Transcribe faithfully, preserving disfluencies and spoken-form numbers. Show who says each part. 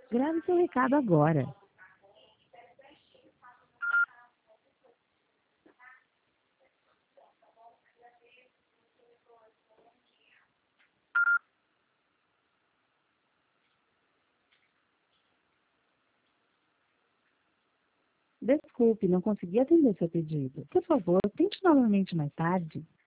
Speaker 1: Grave seu recado agora. Desculpe, não consegui atender seu pedido. Por favor, tente novamente mais tarde.